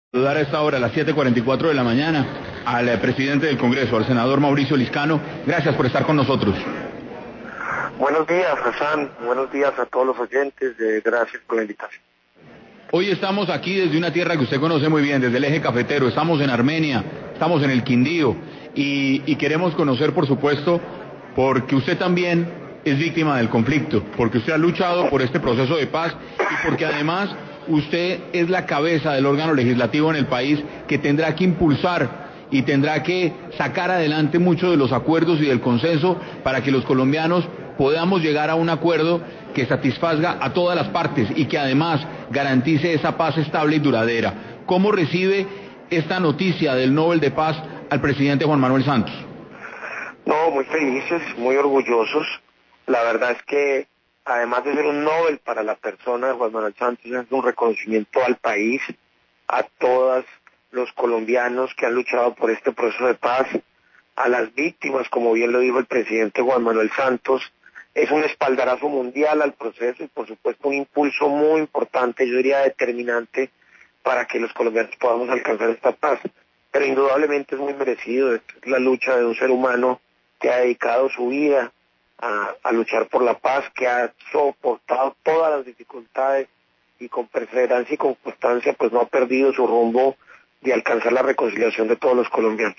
Saludar a esta hora, a las 7:44 de la mañana, al presidente del Congreso, al senador Mauricio Liscano. Gracias por estar con nosotros. Buenos días, Hassan. Buenos días a todos los oyentes. Gracias por la invitación. Hoy estamos aquí desde una tierra que usted conoce muy bien, desde el eje cafetero. Estamos en Armenia, estamos en el Quindío y queremos conocer, por supuesto, porque usted también es víctima del conflicto, porque usted ha luchado por este proceso de paz y porque además usted es la cabeza del órgano legislativo en el país que tendrá que impulsar y tendrá que sacar adelante muchos de los acuerdos y del consenso para que los colombianos podamos llegar a un acuerdo que satisfaga a todas las partes y que además garantice esa paz estable y duradera. ¿Cómo recibe esta noticia del Nobel de Paz al presidente Juan Manuel Santos? No, muy felices, muy orgullosos. La verdad es que además de ser un Nobel para la persona de Juan Manuel Santos, es un reconocimiento al país, a todos los colombianos que han luchado por este proceso de paz, a las víctimas, como bien lo dijo el presidente Juan Manuel Santos. Es un espaldarazo mundial al proceso y por supuesto un impulso muy importante, yo diría determinante, para que los colombianos podamos alcanzar esta paz. Pero indudablemente es muy merecido, es la lucha de un ser humano que ha dedicado su vida a luchar por la paz, que ha soportado todas las dificultades y con perseverancia y con constancia pues no ha perdido su rumbo de alcanzar la reconciliación de todos los colombianos.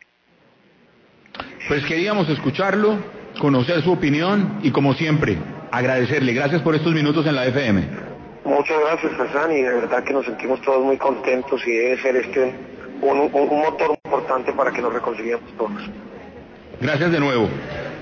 Pues queríamos escucharlo, conocer su opinión y como siempre, agradecerle. Gracias por estos minutos en la FM. Muchas gracias, Hassan, y de verdad que nos sentimos todos muy contentos y debe ser un motor importante para que nos reconciliemos todos. Gracias de nuevo.